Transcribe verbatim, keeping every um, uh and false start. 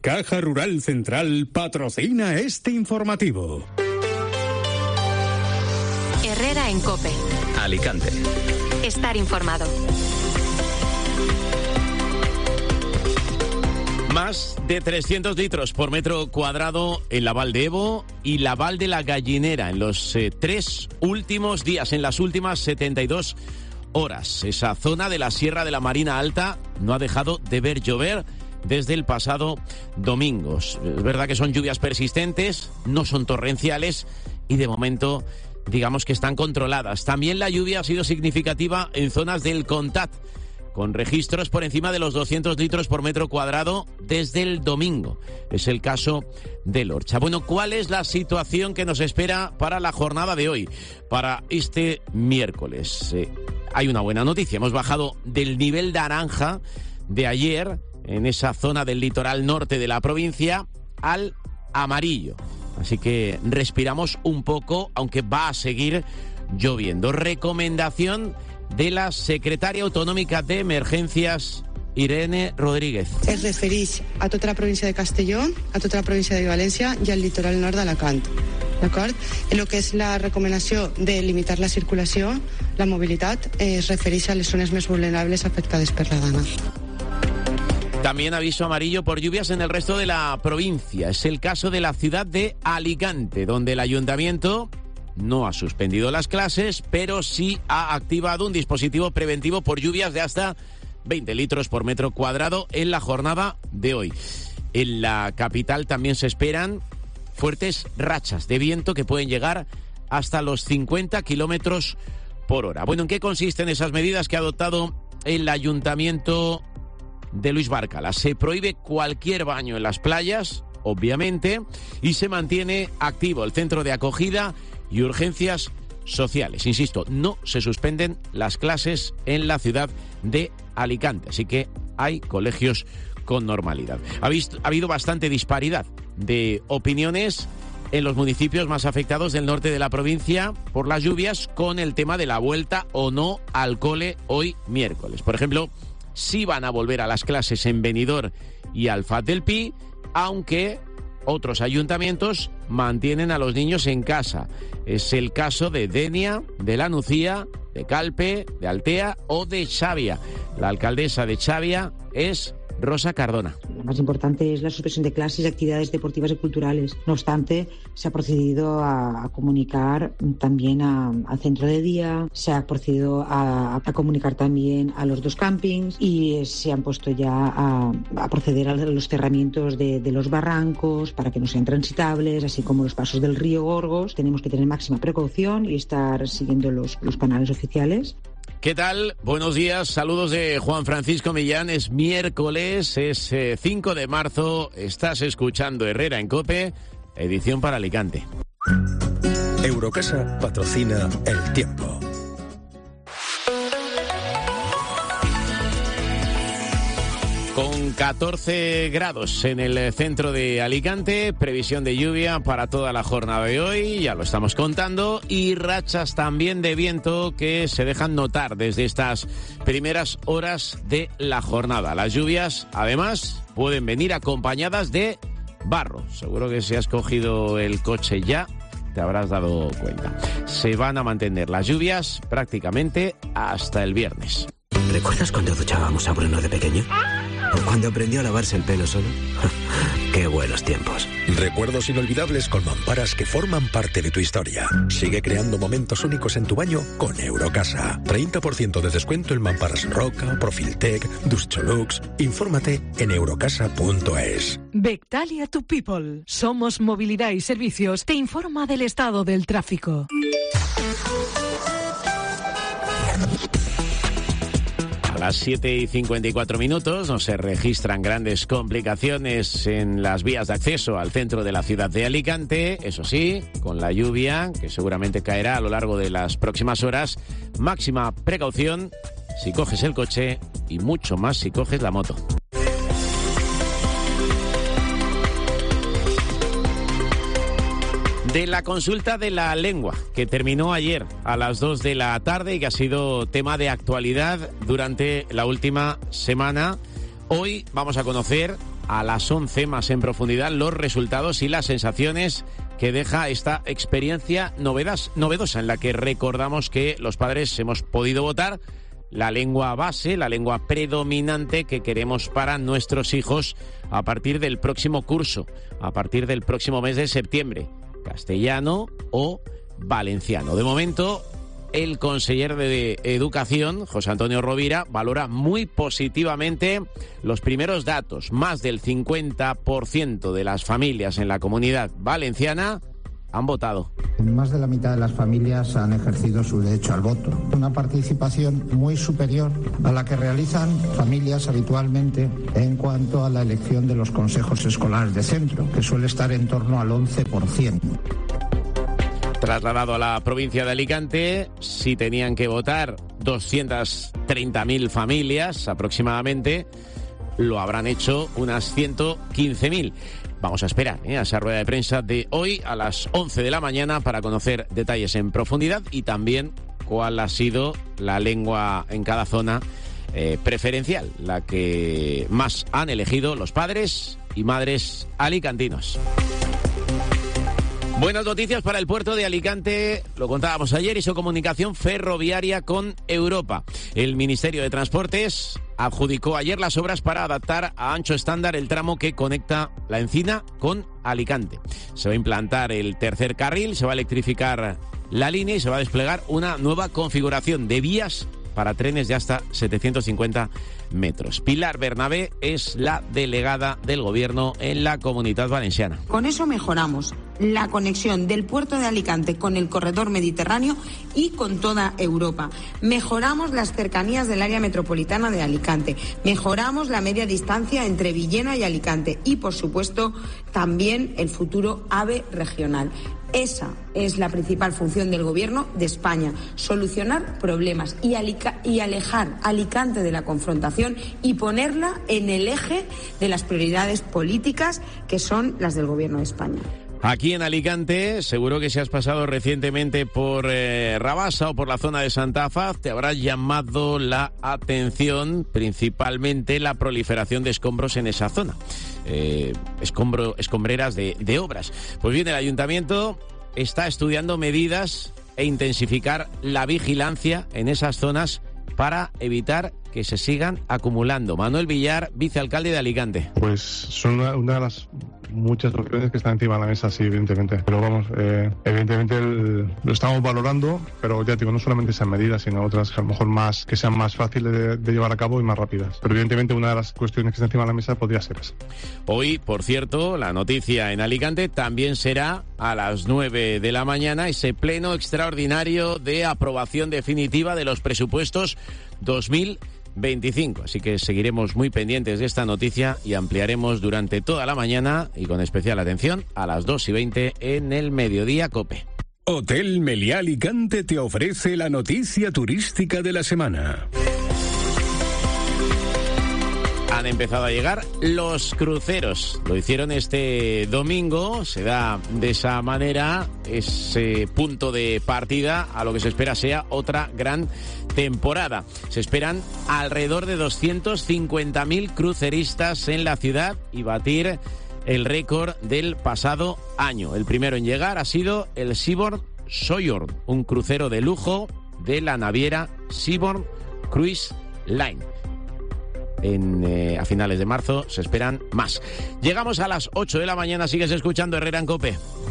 Caja Rural Central patrocina este informativo. Herrera en COPE. Alicante. Estar informado. Más de trescientos litros por metro cuadrado en la Val de Ebo y la Val de la Gallinera en los eh, tres últimos días, en las últimas setenta y dos horas. Esa zona de la Sierra de la Marina Alta no ha dejado de ver llover desde el pasado domingo. Es verdad que son lluvias persistentes, no son torrenciales y de momento digamos que están controladas. También la lluvia ha sido significativa en zonas del Contat, con registros por encima de los doscientos litros por metro cuadrado desde el domingo. Es el caso del Orcha. Bueno, ¿cuál es la situación que nos espera para la jornada de hoy, para este miércoles? Eh, hay una buena noticia. Hemos bajado del nivel naranja de ayer, en esa zona del litoral norte de la provincia, al amarillo. Así que respiramos un poco, aunque va a seguir lloviendo. Recomendación de la secretaria autonómica de Emergencias, Irene Rodríguez. Es refereix a tota la província de Castelló, a tota la província de València i al litoral nord d'Alacant. D'acord? En el que és la recomanació de limitar la circulació, la mobilitat, es refereix a les zones més vulnerables afectades per la dana. También aviso amarillo por lluvias en el resto de la provincia. Es el caso de la ciudad de Alicante, donde el ayuntamiento no ha suspendido las clases, pero sí ha activado un dispositivo preventivo por lluvias de hasta veinte litros por metro cuadrado en la jornada de hoy. En la capital también se esperan fuertes rachas de viento que pueden llegar hasta los cincuenta kilómetros por hora. Bueno, ¿en qué consisten esas medidas que ha adoptado el ayuntamiento de Luis Bárcala? Se prohíbe cualquier baño en las playas, obviamente, y se mantiene activo el centro de acogida y urgencias sociales. Insisto, no se suspenden las clases en la ciudad de Alicante, así que hay colegios con normalidad. Ha, visto, ha habido bastante disparidad de opiniones en los municipios más afectados del norte de la provincia por las lluvias, con el tema de la vuelta o no al cole hoy miércoles. Por ejemplo, sí van a volver a las clases en Benidorm y Alfat del Pi, aunque otros ayuntamientos mantienen a los niños en casa. Es el caso de Denia, de La Nucía, de Calpe, de Altea o de Xàbia. La alcaldesa de Xàbia es Rosa Cardona. Lo más importante es la suspensión de clases y actividades deportivas y culturales. No obstante, se ha procedido a, a comunicar también a, al centro de día, se ha procedido a, a comunicar también a los dos campings y se han puesto ya a, a proceder a los cerramientos de, de los barrancos para que no sean transitables, así como los pasos del río Gorgos. Tenemos que tener máxima precaución y estar siguiendo los, los canales oficiales. ¿Qué tal? Buenos días, saludos de Juan Francisco Millán. Es miércoles, es eh, cinco de marzo, estás escuchando Herrera en COPE, edición para Alicante. Eurocasa patrocina El Tiempo. Con catorce grados en el centro de Alicante, previsión de lluvia para toda la jornada de hoy, ya lo estamos contando, y rachas también de viento que se dejan notar desde estas primeras horas de la jornada. Las lluvias, además, pueden venir acompañadas de barro. Seguro que si has cogido el coche ya, te habrás dado cuenta. Se van a mantener las lluvias prácticamente hasta el viernes. ¿Recuerdas cuando duchábamos a Bruno de pequeño? ¿O cuando aprendió a lavarse el pelo solo? ¡Qué buenos tiempos! Recuerdos inolvidables con mamparas que forman parte de tu historia. Sigue creando momentos únicos en tu baño con Eurocasa. treinta por ciento de descuento en mamparas Roca, Profiltec, Duscholux. Infórmate en eurocasa punto es. Bectalia to People. Somos Movilidad y Servicios. Te informa del estado del tráfico. A las siete y cincuenta y cuatro minutos no se registran grandes complicaciones en las vías de acceso al centro de la ciudad de Alicante. Eso sí, con la lluvia, que seguramente caerá a lo largo de las próximas horas, máxima precaución si coges el coche y mucho más si coges la moto. De la consulta de la lengua, que terminó ayer a las dos de la tarde y que ha sido tema de actualidad durante la última semana, hoy vamos a conocer a las once más en profundidad los resultados y las sensaciones que deja esta experiencia novedas, novedosa en la que recordamos que los padres hemos podido votar la lengua base, la lengua predominante que queremos para nuestros hijos a partir del próximo curso, a partir del próximo mes de septiembre, castellano o valenciano. De momento, el conseller de Educación, José Antonio Rovira, valora muy positivamente los primeros datos. Más del cincuenta por ciento de las familias en la Comunidad Valenciana han votado. Más de la mitad de las familias han ejercido su derecho al voto. Una participación muy superior a la que realizan familias habitualmente en cuanto a la elección de los consejos escolares de centro, que suele estar en torno al once por ciento. Trasladado a la provincia de Alicante, si tenían que votar doscientas treinta mil familias aproximadamente, lo habrán hecho unas ciento quince mil. Vamos a esperar ¿eh? a esa rueda de prensa de hoy a las once de la mañana para conocer detalles en profundidad y también cuál ha sido la lengua en cada zona eh, preferencial, la que más han elegido los padres y madres alicantinos. Buenas noticias para el puerto de Alicante, lo contábamos ayer, hizo comunicación ferroviaria con Europa. El Ministerio de Transportes adjudicó ayer las obras para adaptar a ancho estándar el tramo que conecta La Encina con Alicante. Se va a implantar el tercer carril, se va a electrificar la línea y se va a desplegar una nueva configuración de vías para trenes de hasta setecientos cincuenta metros. Pilar Bernabé es la delegada del Gobierno en la Comunidad Valenciana. Con eso mejoramos la conexión del puerto de Alicante con el corredor mediterráneo y con toda Europa. Mejoramos las cercanías del área metropolitana de Alicante. Mejoramos la media distancia entre Villena y Alicante y, por supuesto, también el futuro AVE regional. Esa es la principal función del Gobierno de España, solucionar problemas y, alica- y alejar Alicante de la confrontación y ponerla en el eje de las prioridades políticas que son las del Gobierno de España. Aquí en Alicante, seguro que si has pasado recientemente por eh, Rabasa o por la zona de Santa Faz, te habrá llamado la atención principalmente la proliferación de escombros en esa zona. Eh, escombro, escombreras de, de obras. Pues bien, el Ayuntamiento está estudiando medidas e intensificar la vigilancia en esas zonas para evitar que se sigan acumulando. Manuel Villar, vicealcalde de Alicante. Pues son una, una de las muchas opciones que están encima de la mesa, sí, evidentemente. Pero vamos, eh, evidentemente el, lo estamos valorando, pero ya digo, no solamente esas medidas, sino otras que a lo mejor más, que sean más fáciles de, de llevar a cabo y más rápidas. Pero evidentemente una de las cuestiones que está encima de la mesa podría ser esa. Hoy, por cierto, la noticia en Alicante también será a las nueve de la mañana ese pleno extraordinario de aprobación definitiva de los presupuestos dos mil veinticinco. Así que seguiremos muy pendientes de esta noticia y ampliaremos durante toda la mañana y con especial atención a las dos y veinte en el Mediodía COPE. Hotel Meliá Alicante te ofrece la noticia turística de la semana. Han empezado a llegar los cruceros. Lo hicieron este domingo. Se da de esa manera ese punto de partida a lo que se espera sea otra gran temporada. Se esperan alrededor de doscientos cincuenta mil cruceristas en la ciudad y batir el récord del pasado año. El primero en llegar ha sido el Seabourn Sojourn, un crucero de lujo de la naviera Seabourn Cruise Line. En, eh, a finales de marzo se esperan más. Llegamos a las ocho de la mañana, sigues escuchando Herrera en COPE.